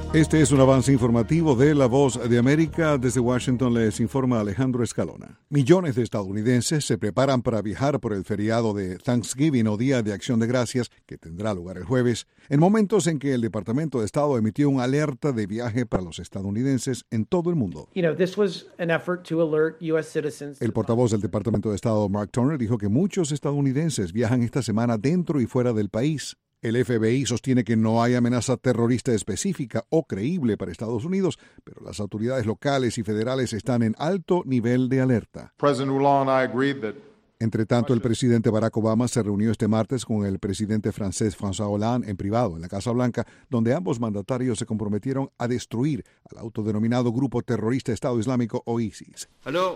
Este es un avance informativo de La Voz de América. Desde Washington les informa Alejandro Escalona. Millones de estadounidenses se preparan para viajar por el feriado de Thanksgiving o Día de Acción de Gracias, que tendrá lugar el jueves, en momentos en que el Departamento de Estado emitió una alerta de viaje para los estadounidenses en todo el mundo. El portavoz del Departamento de Estado, Mark Turner, dijo que muchos estadounidenses viajan esta semana dentro y fuera del país. El FBI sostiene que no hay amenaza terrorista específica o creíble para Estados Unidos, pero las autoridades locales y federales están en alto nivel de alerta. Entre tanto, el presidente Barack Obama se reunió este martes con el presidente francés François Hollande en privado en la Casa Blanca, donde ambos mandatarios se comprometieron a destruir al autodenominado grupo terrorista Estado Islámico o ISIS.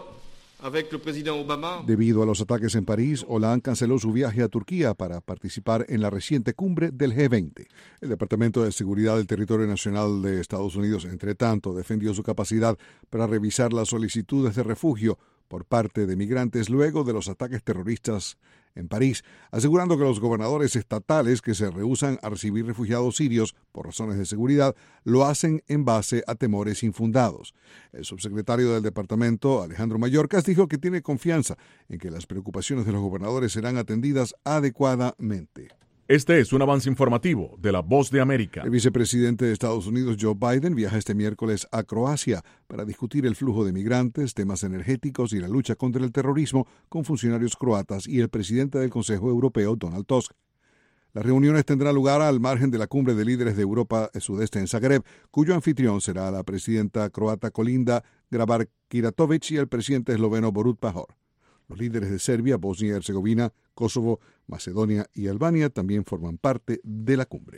Debido a los ataques en París, Hollande canceló su viaje a Turquía para participar en la reciente cumbre del G20. El Departamento de Seguridad del Territorio Nacional de Estados Unidos, entre tanto, defendió su capacidad para revisar las solicitudes de refugio por parte de migrantes luego de los ataques terroristas en París, asegurando que los gobernadores estatales que se rehúsan a recibir refugiados sirios por razones de seguridad lo hacen en base a temores infundados. El subsecretario del departamento, Alejandro Mayorkas, dijo que tiene confianza en que las preocupaciones de los gobernadores serán atendidas adecuadamente. Este es un avance informativo de La Voz de América. El vicepresidente de Estados Unidos, Joe Biden, viaja este miércoles a Croacia para discutir el flujo de migrantes, temas energéticos y la lucha contra el terrorismo con funcionarios croatas y el presidente del Consejo Europeo, Donald Tusk. Las reuniones tendrán lugar al margen de la cumbre de líderes de Europa Sudeste en Zagreb, cuyo anfitrión será la presidenta croata Kolinda Grabar-Kitarović y el presidente esloveno Borut Pahor. Los líderes de Serbia, Bosnia y Herzegovina, Kosovo, Macedonia y Albania también forman parte de la cumbre.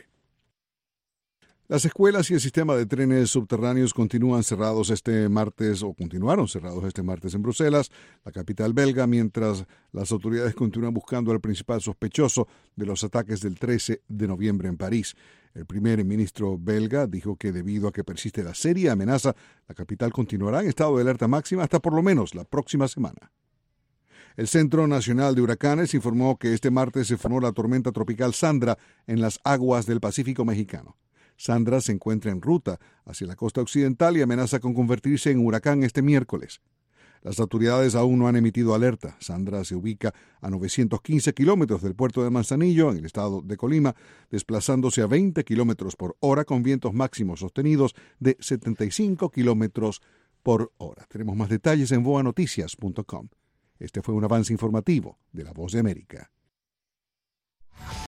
Las escuelas y el sistema de trenes subterráneos continuaron cerrados este martes en Bruselas, la capital belga, mientras las autoridades continúan buscando al principal sospechoso de los ataques del 13 de noviembre en París. El primer ministro belga dijo que debido a que persiste la seria amenaza, la capital continuará en estado de alerta máxima hasta por lo menos la próxima semana. El Centro Nacional de Huracanes informó que este martes se formó la tormenta tropical Sandra en las aguas del Pacífico mexicano. Sandra se encuentra en ruta hacia la costa occidental y amenaza con convertirse en huracán este miércoles. Las autoridades aún no han emitido alerta. Sandra se ubica a 915 kilómetros del puerto de Manzanillo, en el estado de Colima, desplazándose a 20 kilómetros por hora con vientos máximos sostenidos de 75 kilómetros por hora. Tenemos más detalles en voanoticias.com. Este fue un avance informativo de La Voz de América.